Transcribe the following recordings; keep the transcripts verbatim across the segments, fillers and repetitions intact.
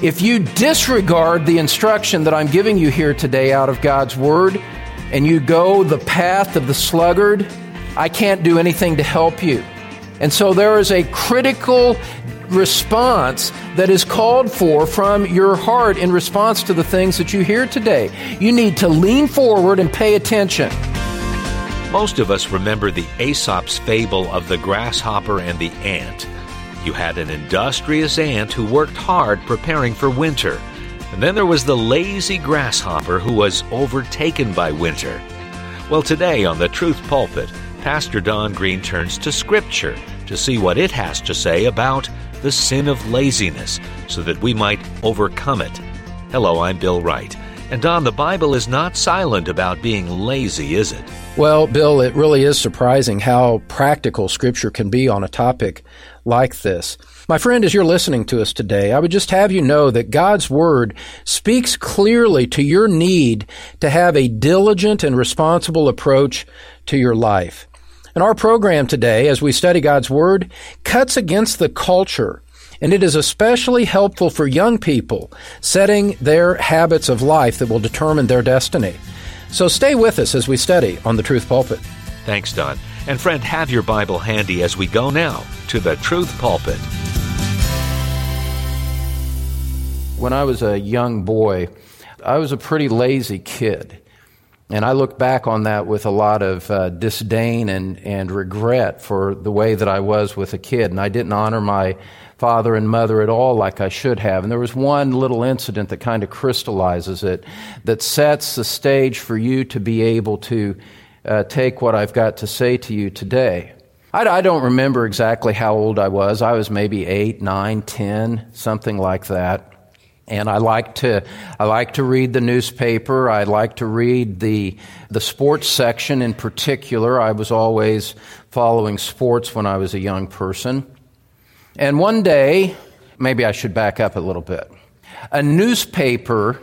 If you disregard the instruction that I'm giving you here today out of God's Word, and you go the path of the sluggard, I can't do anything to help you. And so there is a critical response that is called for from your heart in response to the things that you hear today. You need to lean forward and pay attention. Most of us remember the Aesop's fable of the grasshopper and the ant. You had an industrious ant who worked hard preparing for winter. And then there was the lazy grasshopper who was overtaken by winter. Well, today on the Truth Pulpit, Pastor Don Green turns to Scripture to see what it has to say about the sin of laziness so that we might overcome it. Hello, I'm Bill Wright. And Don, the Bible is not silent about being lazy, is it? Well, Bill, it really is surprising how practical Scripture can be on a topic like this. My friend, as you're listening to us today, I would just have you know that God's Word speaks clearly to your need to have a diligent and responsible approach to your life. And our program today, as we study God's Word, cuts against the culture, and it is especially helpful for young people setting their habits of life that will determine their destiny. So stay with us as we study on the Truth Pulpit. Thanks, Don. And friend, have your Bible handy as we go now to the Truth Pulpit. When I was a young boy, I was a pretty lazy kid. And I look back on that with a lot of uh, disdain and, and regret for the way that I was with a kid. And I didn't honor my father and mother at all like I should have. And there was one little incident that kind of crystallizes it, that sets the stage for you to be able to uh, take what I've got to say to you today. I, I don't remember exactly how old I was. I was maybe eight, nine, ten, something like that. And I like to I like to read the newspaper. I like to read the the sports section in particular. I was always following sports when I was a young person. And one day, maybe I should back up a little bit. A newspaper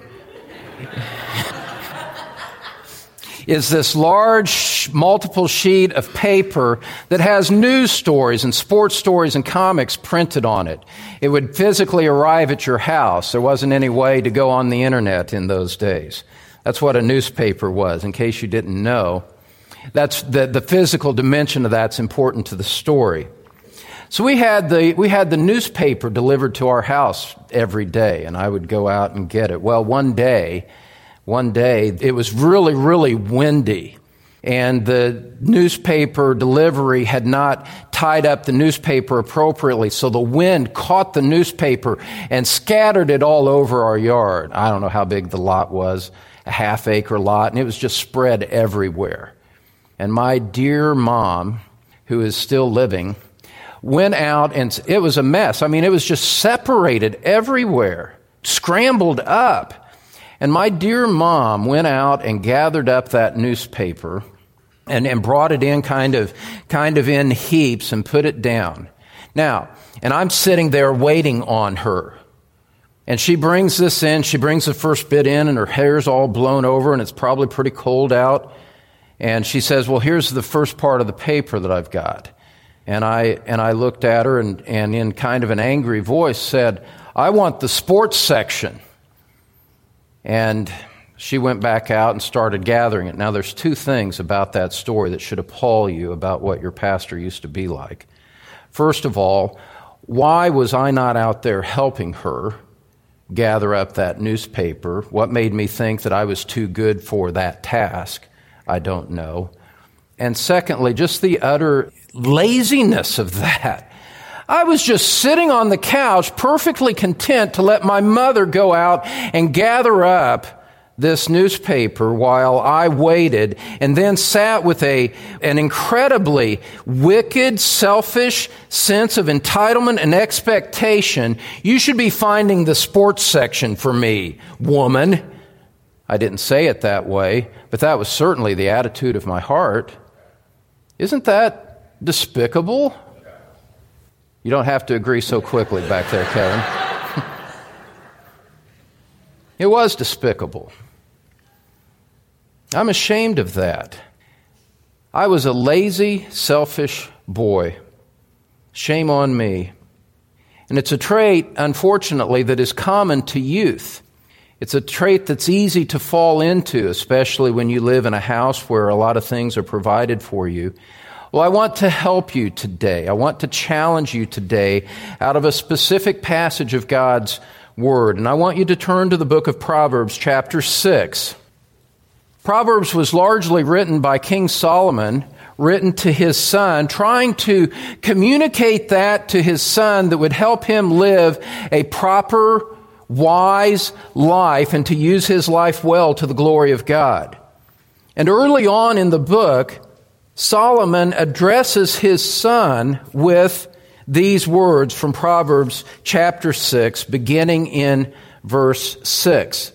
is this large multiple sheet of paper that has news stories and sports stories and comics printed on it. It would physically arrive at your house. There wasn't any way to go on the internet in those days. That's what a newspaper was, in case you didn't know. That's the, the physical dimension of that's important to the story. So we had the we had the newspaper delivered to our house every day, and I would go out and get it. Well, one day, one day it was really, really windy, and the newspaper delivery had not tied up the newspaper appropriately, so the wind caught the newspaper and scattered it all over our yard. I don't know how big the lot was, a half-acre lot, and it was just spread everywhere. And my dear mom, who is still living, went out, and it was a mess. I mean, it was just separated everywhere, scrambled up. And my dear mom went out and gathered up that newspaper and, and brought it in kind of, kind of in heaps and put it down. Now, and I'm sitting there waiting on her. And she brings this in, she brings the first bit in, and her hair's all blown over, and it's probably pretty cold out. And she says, well, here's the first part of the paper that I've got. And I and I looked at her and, and in kind of an angry voice said, I want the sports section. And she went back out and started gathering it. Now, there's two things about that story that should appall you about what your pastor used to be like. First of all, why was I not out there helping her gather up that newspaper? What made me think that I was too good for that task? I don't know. And secondly, just the utter laziness of that. I was just sitting on the couch, perfectly content to let my mother go out and gather up this newspaper while I waited, and then sat with a an incredibly wicked, selfish sense of entitlement and expectation. You should be finding the sports section for me, woman. I didn't say it that way, but that was certainly the attitude of my heart. Isn't that despicable? You don't have to agree so quickly back there, Kevin. It was despicable. I'm ashamed of that. I was a lazy, selfish boy. Shame on me. And it's a trait, unfortunately, that is common to youth. It's a trait that's easy to fall into, especially when you live in a house where a lot of things are provided for you. Well, I want to help you today. I want to challenge you today out of a specific passage of God's Word. And I want you to turn to the book of Proverbs, chapter six. Proverbs was largely written by King Solomon, written to his son, trying to communicate that to his son that would help him live a proper, wise life and to use his life well to the glory of God. And early on in the book, Solomon addresses his son with these words from Proverbs chapter six, beginning in verse six.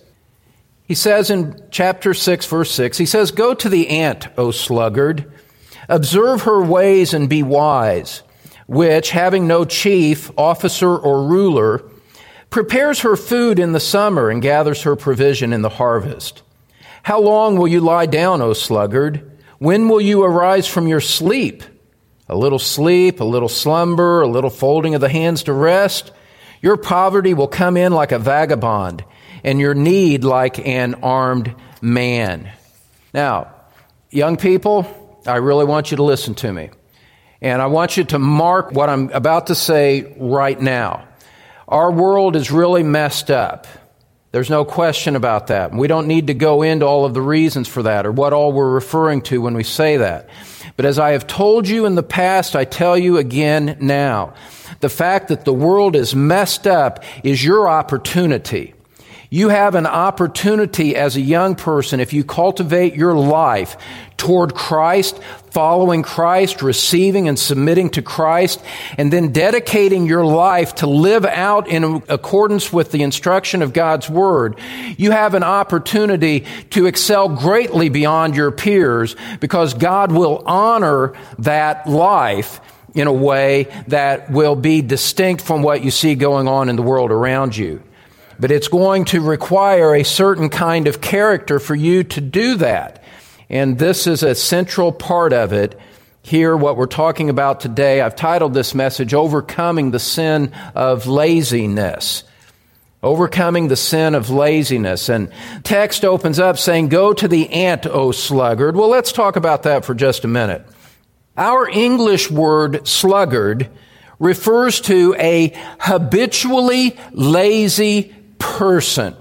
He says in chapter six, verse six, he says, "Go to the ant, O sluggard, observe her ways and be wise, which, having no chief, officer, or ruler, prepares her food in the summer and gathers her provision in the harvest. How long will you lie down, O sluggard? When will you arise from your sleep? A little sleep, a little slumber, a little folding of the hands to rest. Your poverty will come in like a vagabond, and your need like an armed man." Now, young people, I really want you to listen to me. And I want you to mark what I'm about to say right now. Our world is really messed up. There's no question about that. We don't need to go into all of the reasons for that or what all we're referring to when we say that. But as I have told you in the past, I tell you again now, the fact that the world is messed up is your opportunity. You have an opportunity as a young person, if you cultivate your life toward Christ, following Christ, receiving and submitting to Christ, and then dedicating your life to live out in accordance with the instruction of God's Word, you have an opportunity to excel greatly beyond your peers because God will honor that life in a way that will be distinct from what you see going on in the world around you. But it's going to require a certain kind of character for you to do that. And this is a central part of it. Here, what we're talking about today, I've titled this message, Overcoming the Sin of Laziness. Overcoming the sin of laziness. And text opens up saying, "Go to the ant, O sluggard." Well, let's talk about that for just a minute. Our English word sluggard refers to a habitually lazy person.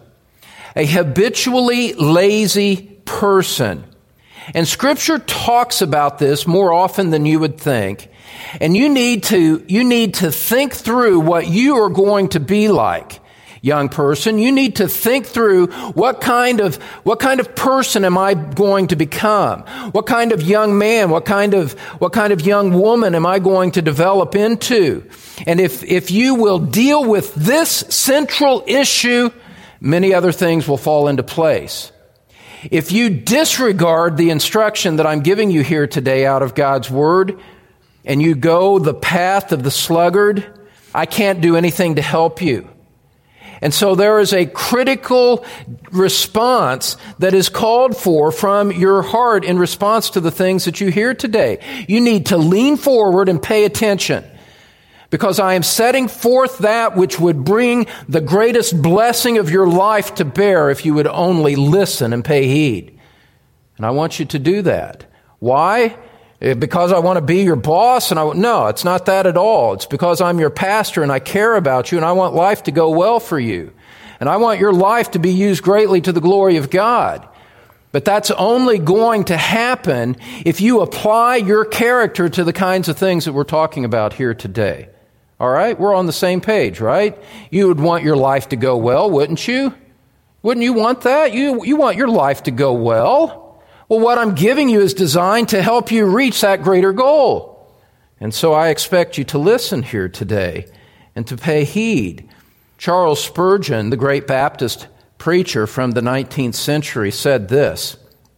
A habitually lazy person. And Scripture talks about this more often than you would think. And you need to, you need to think through what you are going to be like, young person. You need to think through what kind of, what kind of person am I going to become? What kind of young man, what kind of, what kind of young woman am I going to develop into? And if, if you will deal with this central issue, many other things will fall into place. If you disregard the instruction that I'm giving you here today out of God's Word, and you go the path of the sluggard, I can't do anything to help you. And so there is a critical response that is called for from your heart in response to the things that you hear today. You need to lean forward and pay attention, because I am setting forth that which would bring the greatest blessing of your life to bear if you would only listen and pay heed. And I want you to do that. Why? Because I want to be your boss? And I, no, it's not that at all. It's because I'm your pastor and I care about you and I want life to go well for you. And I want your life to be used greatly to the glory of God. But that's only going to happen if you apply your character to the kinds of things that we're talking about here today. All right? We're on the same page, right? You would want your life to go well, wouldn't you? Wouldn't you want that? You, you want your life to go well. Well, what I'm giving you is designed to help you reach that greater goal. And so I expect you to listen here today and to pay heed. Charles Spurgeon, the great Baptist preacher from the nineteenth century, said this.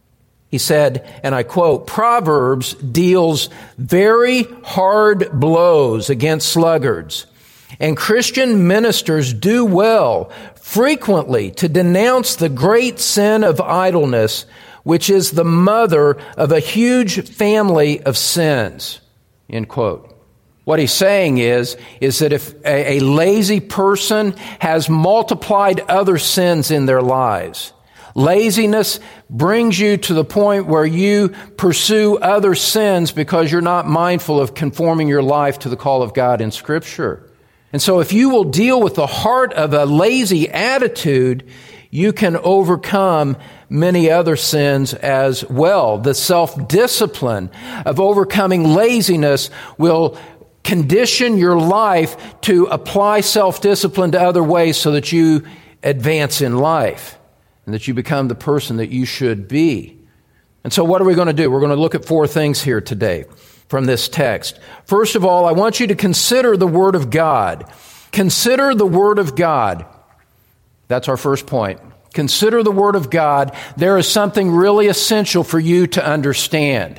He said, and I quote, "Proverbs deals very hard blows against sluggards, and Christian ministers do well frequently to denounce the great sin of idleness, which is the mother of a huge family of sins." End quote. What he's saying is, is that if a, a lazy person has multiplied other sins in their lives, laziness brings you to the point where you pursue other sins because you're not mindful of conforming your life to the call of God in Scripture. And so if you will deal with the heart of a lazy attitude, you can overcome many other sins as well. The self-discipline of overcoming laziness will condition your life to apply self-discipline to other ways so that you advance in life and that you become the person that you should be. And so what are we going to do? We're going to look at four things here today from this text. First of all, I want you to consider the Word of God. Consider the Word of God. That's our first point. Consider the Word of God. There is something really essential for you to understand.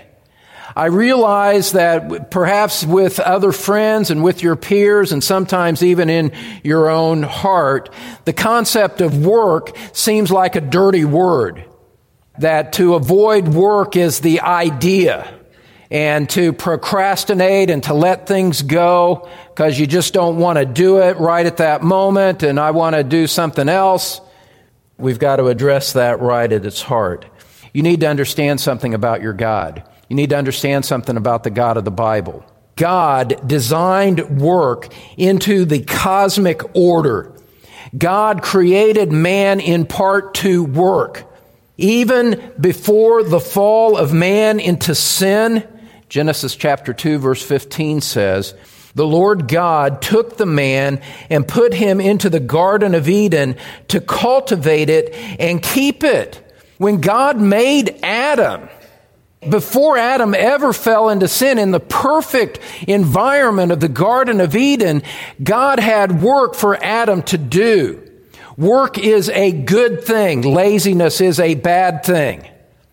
I realize that perhaps with other friends and with your peers and sometimes even in your own heart, the concept of work seems like a dirty word. That to avoid work is the idea. And to procrastinate and to let things go because you just don't want to do it right at that moment and I want to do something else. We've got to address that right at its heart. You need to understand something about your God. You need to understand something about the God of the Bible. God designed work into the cosmic order. God created man in part to work. Even before the fall of man into sin, Genesis chapter two, verse fifteen says, the Lord God took the man and put him into the Garden of Eden to cultivate it and keep it. When God made Adam, before Adam ever fell into sin, in the perfect environment of the Garden of Eden, God had work for Adam to do. Work is a good thing. Laziness is a bad thing.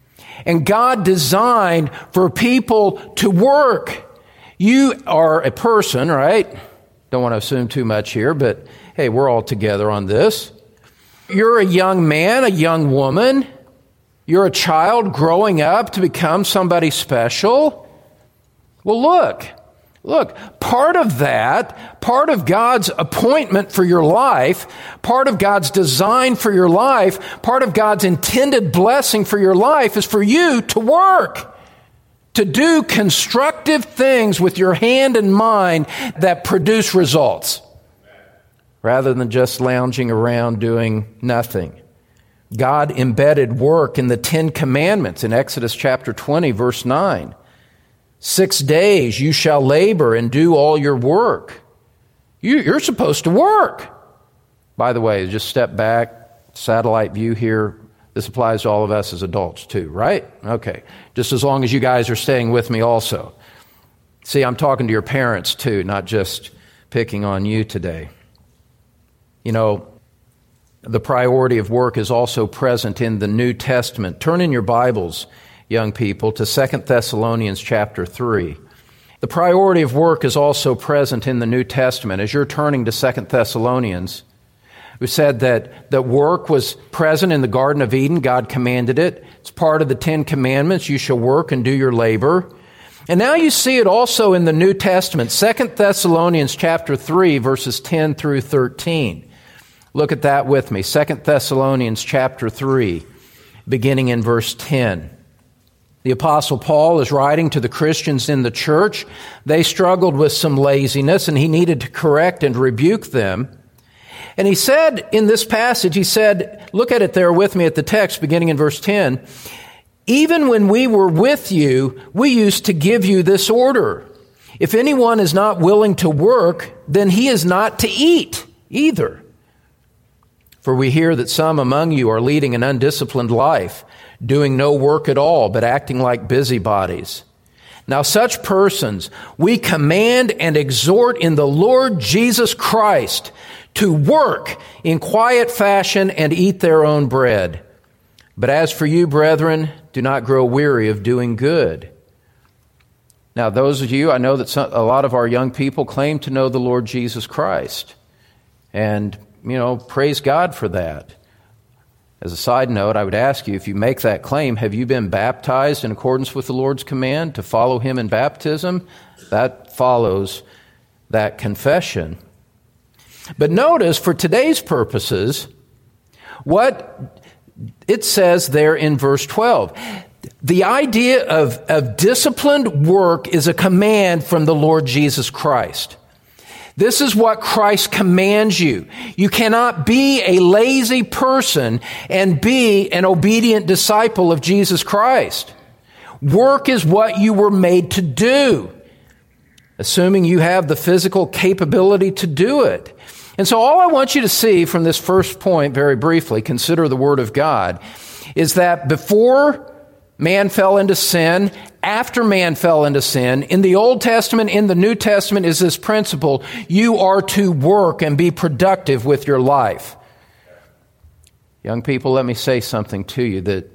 And God designed for people to work. You are a person, right? Don't want to assume too much here, but hey, we're all together on this. You're a young man, a young woman. You're a child growing up to become somebody special. Well, look, look, part of that, part of God's appointment for your life, part of God's design for your life, part of God's intended blessing for your life is for you to work, to do constructive things with your hand and mind that produce results, rather than just lounging around doing nothing. God embedded work in the Ten Commandments in Exodus chapter twenty, verse nine. Six days you shall labor and do all your work. You, you're supposed to work. By the way, just step back, satellite view here. This applies to all of us as adults too, right? Okay. Just as long as you guys are staying with me also. See, I'm talking to your parents too, not just picking on you today. You know, the priority of work is also present in the New Testament. Turn in your Bibles, young people, to Second Thessalonians chapter three. The priority of work is also present in the New Testament. As you're turning to Second Thessalonians, we said that, that work was present in the Garden of Eden. God commanded it. It's part of the Ten Commandments. You shall work and do your labor. And now you see it also in the New Testament. Second Thessalonians chapter three, verses ten through thirteen. Look at that with me. Second Thessalonians chapter three, beginning in verse ten. The Apostle Paul is writing to the Christians in the church. They struggled with some laziness, and he needed to correct and rebuke them. And he said in this passage, he said, look at it there with me at the text, beginning in verse ten, even when we were with you, we used to give you this order. If anyone is not willing to work, then he is not to eat either. For we hear that some among you are leading an undisciplined life, doing no work at all, but acting like busybodies. Now such persons we command and exhort in the Lord Jesus Christ to work in quiet fashion and eat their own bread. But as for you, brethren, do not grow weary of doing good. Now those of you, I know that some, a lot of our young people claim to know the Lord Jesus Christ. And you know, praise God for that. As a side note, I would ask you, if you make that claim, have you been baptized in accordance with the Lord's command to follow Him in baptism? That follows that confession. But notice, for today's purposes, what it says there in verse twelve. The idea of, of disciplined work is a command from the Lord Jesus Christ. This is what Christ commands you. You cannot be a lazy person and be an obedient disciple of Jesus Christ. Work is what you were made to do, assuming you have the physical capability to do it. And so all I want you to see from this first point, very briefly, consider the Word of God, is that before man fell into sin, after man fell into sin, in the Old Testament, in the New Testament, is this principle: you are to work and be productive with your life. Young people, let me say something to you that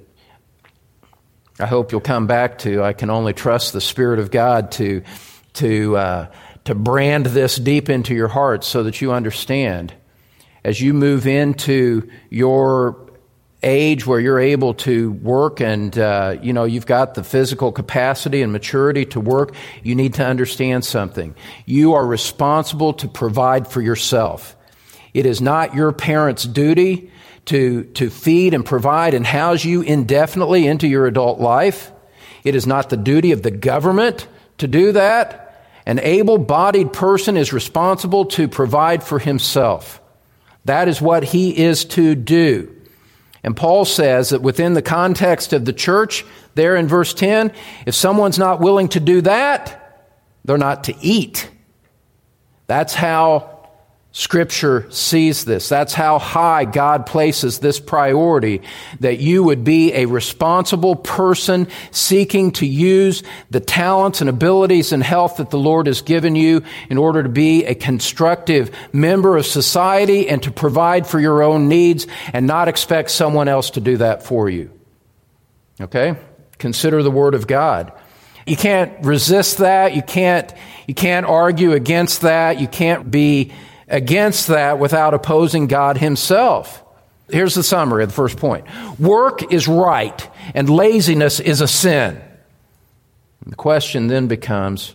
I hope you'll come back to. I can only trust the Spirit of God to, to, uh, to brand this deep into your heart so that you understand. As you move into your age where you're able to work and, uh, you know, you've got the physical capacity and maturity to work, you need to understand something. You are responsible to provide for yourself. It is not your parents' duty to, to feed and provide and house you indefinitely into your adult life. It is not the duty of the government to do that. An able-bodied person is responsible to provide for himself. That is what he is to do. And Paul says that within the context of the church, there in verse ten, if someone's not willing to do that, they're not to eat. That's how Scripture sees this. That's how high God places this priority, that you would be a responsible person seeking to use the talents and abilities and health that the Lord has given you in order to be a constructive member of society and to provide for your own needs and not expect someone else to do that for you. Okay? Consider the Word of God. You can't resist that. You can't, you can't argue against that. You can't be against that without opposing God Himself. Here's the summary of the first point. Work is right, and laziness is a sin. And the question then becomes,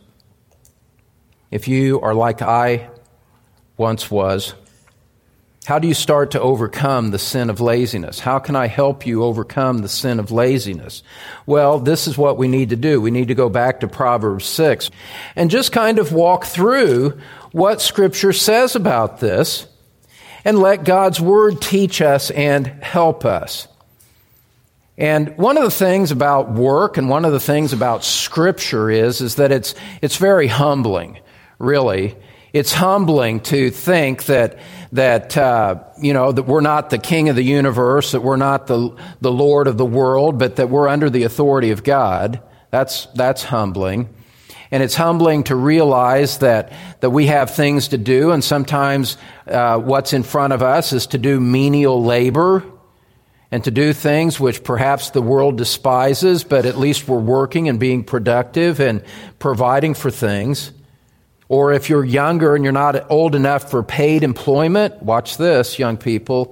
if you are like I once was, how do you start to overcome the sin of laziness? How can I help you overcome the sin of laziness? Well, this is what we need to do. We need to go back to Proverbs six and just kind of walk through what Scripture says about this and let God's Word teach us and help us. And one of the things about work and one of the things about Scripture is, is that it's, it's very humbling, really. It's humbling to think that, that, uh, you know, that we're not the king of the universe, that we're not the, the Lord of the world, but that we're under the authority of God. That's, that's humbling. And it's humbling to realize that, that we have things to do, and sometimes uh, what's in front of us is to do menial labor and to do things which perhaps the world despises, but at least we're working and being productive and providing for things. Or if you're younger and you're not old enough for paid employment, watch this, young people.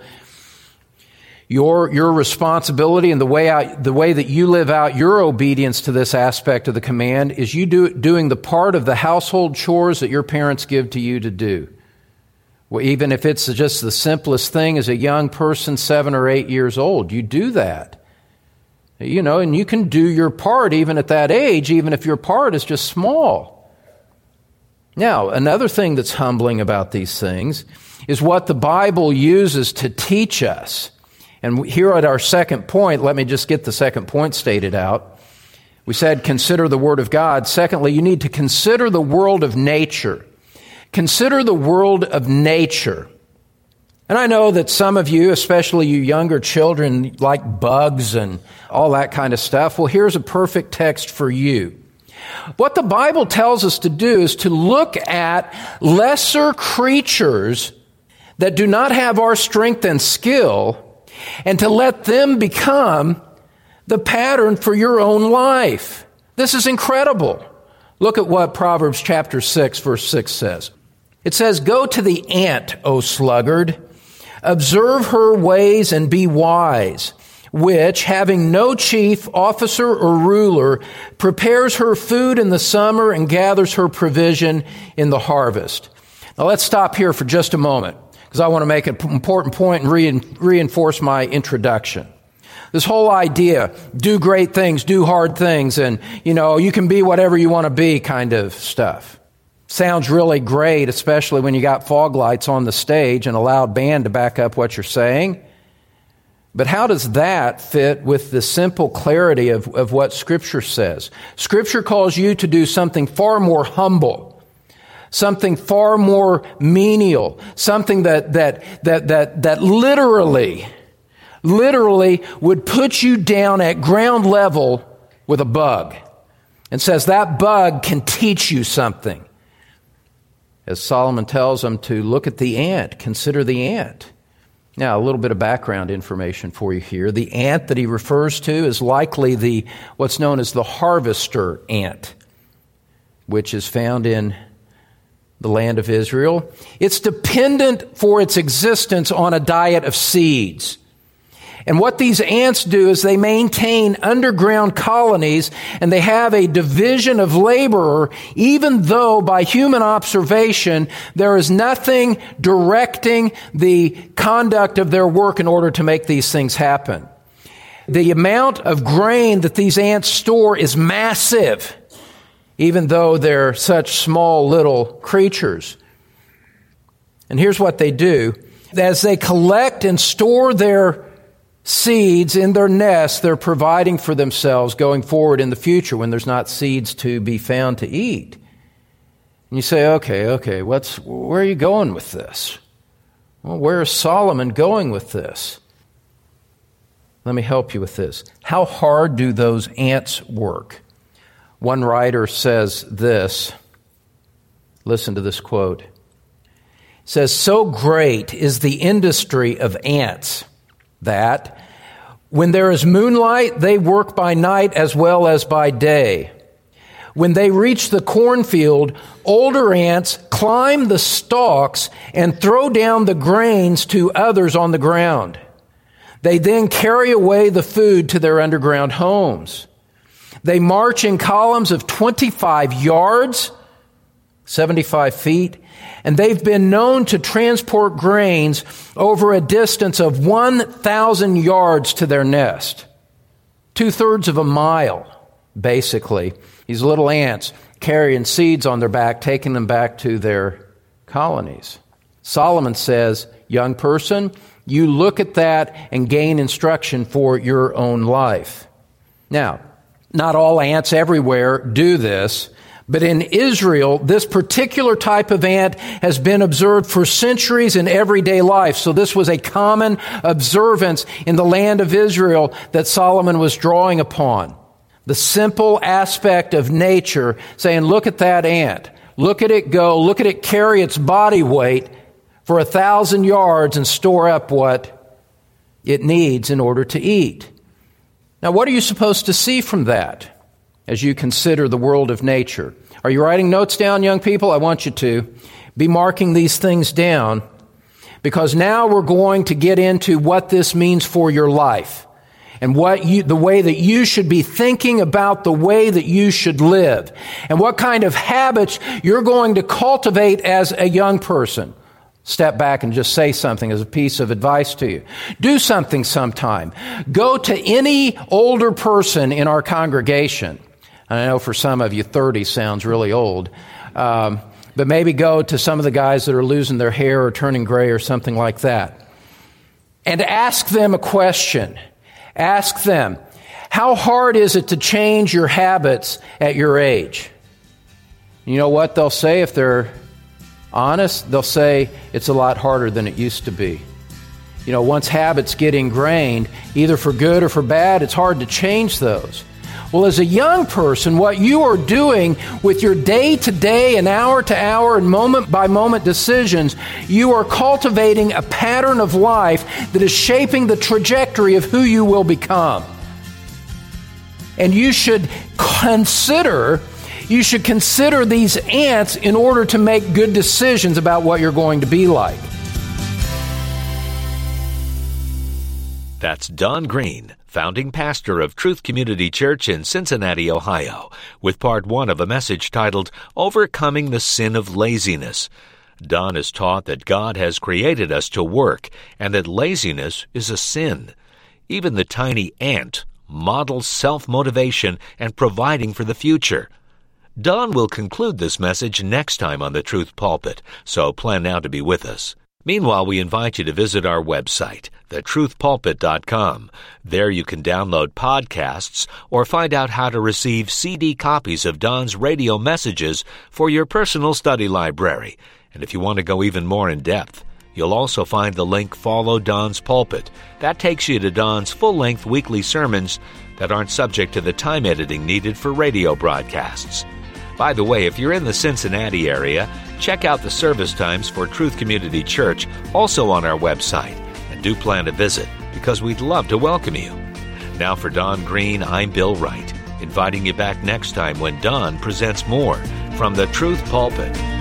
Your, your responsibility and the way out, the way that you live out your obedience to this aspect of the command is you do, doing the part of the household chores that your parents give to you to do. Well, even if it's just the simplest thing as a young person, seven or eight years old, you do that. You know, and you can do your part even at that age, even if your part is just small. Now, another thing that's humbling about these things is what the Bible uses to teach us. And here at our second point, let me just get the second point stated out. We said, consider the Word of God. Secondly, you need to consider the world of nature. Consider the world of nature. And I know that some of you, especially you younger children, like bugs and all that kind of stuff. Well, here's a perfect text for you. What the Bible tells us to do is to look at lesser creatures that do not have our strength and skill, and to let them become the pattern for your own life. This is incredible. Look at what Proverbs chapter six, verse six says. It says, "Go to the ant, O sluggard. Observe her ways and be wise. which, having no chief, officer, or ruler, prepares her food in the summer and gathers her provision in the harvest. Now let's stop here for just a moment, because I want to make an important point and re- reinforce my introduction. This whole idea, do great things, do hard things, and, you know, you can be whatever you want to be kind of stuff. Sounds really great, especially when you got fog lights on the stage and a loud band to back up what you're saying. But how does that fit with the simple clarity of, of what Scripture says? Scripture calls you to do something far more humble, something far more menial, something that that that that that literally, literally would put you down at ground level with a bug, and says that bug can teach you something. As Solomon tells them to look at the ant, consider the ant. Now, a little bit of background information for you here. The ant that he refers to is likely the what's known as the harvester ant, which is found in the land of Israel. It's dependent for its existence on a diet of seeds. And what these ants do is they maintain underground colonies, and they have a division of labor, even though by human observation there is nothing directing the conduct of their work in order to make these things happen. The amount of grain that these ants store is massive, even though they're such small little creatures. And here's what they do. As they collect and store their seeds in their nest, they're providing for themselves going forward in the future when there's not seeds to be found to eat. And you say, okay, okay, what's, where are you going with this? Well, where is Solomon going with this? Let me help you with this. How hard do those ants work? One writer says this. Listen to this quote. It says, "So great is the industry of ants that when there is moonlight, they work by night as well as by day. When they reach the cornfield, older ants climb the stalks and throw down the grains to others on the ground. They then carry away the food to their underground homes. They march in columns of twenty-five yards, seventy-five feet, and they've been known to transport grains over a distance of one thousand yards to their nest. Two-thirds of a mile, basically. These little ants carrying seeds on their back, taking them back to their colonies. Solomon says, young person, you look at that and gain instruction for your own life. Now, not all ants everywhere do this, but in Israel, this particular type of ant has been observed for centuries in everyday life. So this was a common observance in the land of Israel that Solomon was drawing upon. The simple aspect of nature, saying, look at that ant. Look at it go. Look at it carry its body weight for a thousand yards and store up what it needs in order to eat. Now, what are you supposed to see from that as you consider the world of nature? Are you writing notes down, young people? I want you to be marking these things down, because now we're going to get into what this means for your life and what you, the way that you should be thinking about the way that you should live and what kind of habits you're going to cultivate as a young person. Step back and just say something as a piece of advice to you. Do something sometime. Go to any older person in our congregation. I know for some of you, thirty sounds really old. Um, but maybe go to some of the guys that are losing their hair or turning gray or something like that. And ask them a question. Ask them, how hard is it to change your habits at your age? You know what they'll say if they're honest? They'll say it's a lot harder than it used to be. You know, once habits get ingrained, either for good or for bad, it's hard to change those. Well, as a young person, what you are doing with your day-to-day and hour-to-hour and moment-by-moment decisions, you are cultivating a pattern of life that is shaping the trajectory of who you will become. And you should consider You should consider these ants in order to make good decisions about what you're going to be like. That's Don Green, founding pastor of Truth Community Church in Cincinnati, Ohio, with part one of a message titled, Overcoming the Sin of Laziness. Don has taught that God has created us to work and that laziness is a sin. Even the tiny ant models self-motivation and providing for the future. Don will conclude this message next time on the Truth Pulpit, so plan now to be with us. Meanwhile, we invite you to visit our website, the truth pulpit dot com. There you can download podcasts or find out how to receive C D copies of Don's radio messages for your personal study library. And if you want to go even more in depth, you'll also find the link Follow Don's Pulpit. That takes you to Don's full-length weekly sermons that aren't subject to the time editing needed for radio broadcasts. By the way, if you're in the Cincinnati area, check out the service times for Truth Community Church, also on our website, and do plan to visit, because we'd love to welcome you. Now for Don Green, I'm Bill Wright, inviting you back next time when Don presents more from the Truth Pulpit.